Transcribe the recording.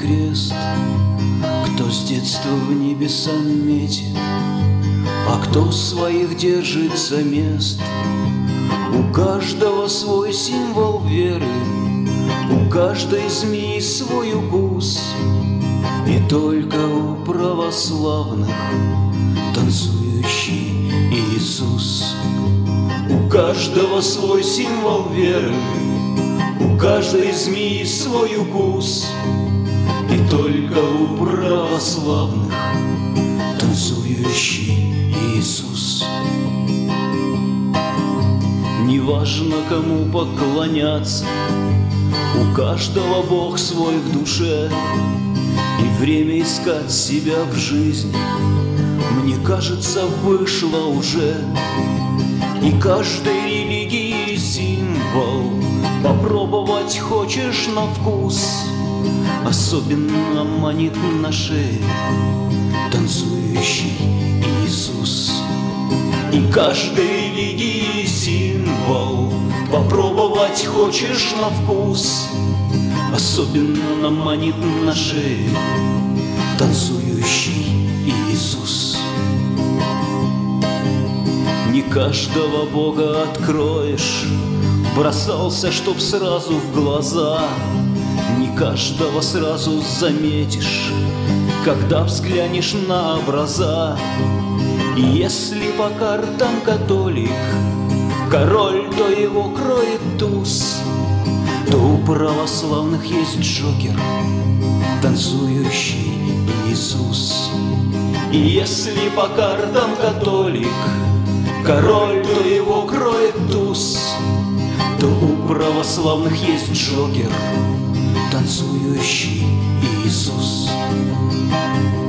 крест, кто с детства в небеса метит, а кто своих держится мест. У каждого свой символ веры, у каждой змеи свой укус, и только у православных танцующий Иисус. У каждого свой символ веры, у каждой змеи свой укус, и только у православных танцующий Иисус. Неважно, кому поклоняться, у каждого Бог свой в душе, и время искать себя в жизни, мне кажется, вышло уже. И каждой религии символ попробовать хочешь на вкус, особенно манит на шее танцующий Иисус. И каждой религии символ попробовать хочешь на вкус, особенно манит на шее танцующий Иисус. Не каждого Бога откроешь, бросался, чтоб сразу в глаза. Не каждого сразу заметишь, когда взглянешь на образа. И если по картам католик, король, то его кроет туз, то у православных есть Джокер, танцующий Иисус. И если по картам католик, король, то его кроет туз, то у православных есть Джокер, танцующий Иисус.